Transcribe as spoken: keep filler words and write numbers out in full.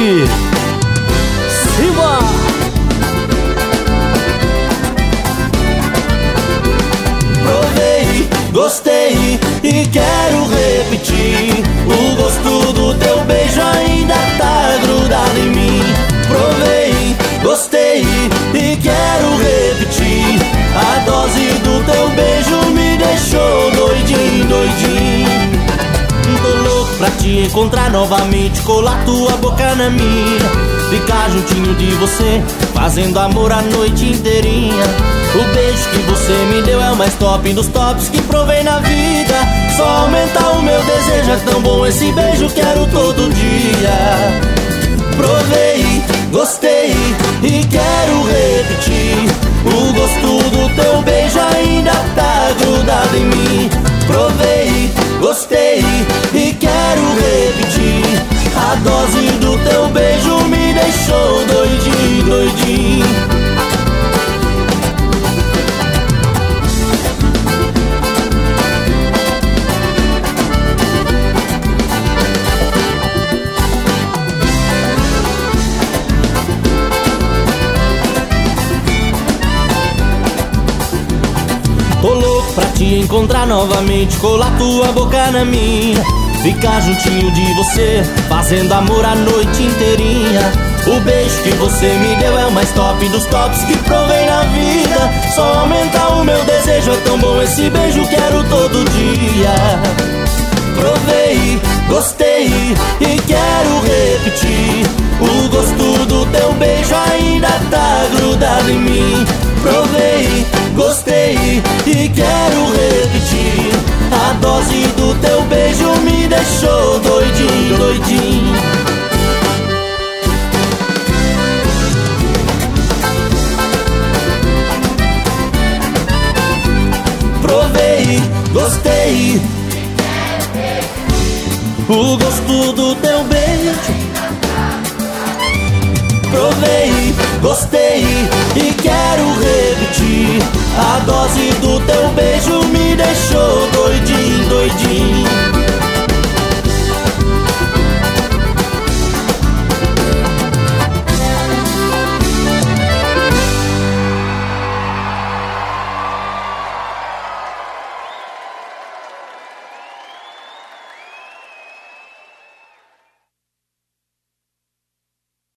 King. Simba! Provei, gostei e quero repetir. O gosto do teu beijo ainda tá grudado em mim. Provei, gostei e quero repetir. A dose do teu beijo me deixou doidinho, doidinho. Tô louco pra te encontrar novamente, colar tua boca na minha, ficar juntinho de você, fazendo amor a noite inteirinha. O beijo que você me deu é o mais top dos tops que provei na vida. Só aumenta o meu desejo, é tão bom esse beijo, quero todo dia. Provei, gostei e quero repetir. O gosto do teu beijo ainda tá grudado em mim. Provei, gostei e quero repetir. A dose do teu beijo me deixou doidinho, doidinho. Tô louco pra te encontrar novamente, colar tua boca na minha, ficar juntinho de você, fazendo amor a noite inteirinha. O beijo que você me deu é o mais top dos tops que provei na vida. Só aumenta o meu desejo, é tão bom esse beijo, quero todo dia. Provei, gostei e quero repetir. O gosto do teu beijo ainda tá grudado em mim. Provei, gostei e quero repetir. A dose do teu beijo me deixou doidinho, doidinho. Provei, gostei. O gosto do teu beijo. Provei, gostei e quero repetir. A dose do teu beijo me deixou doidinho, doidinho.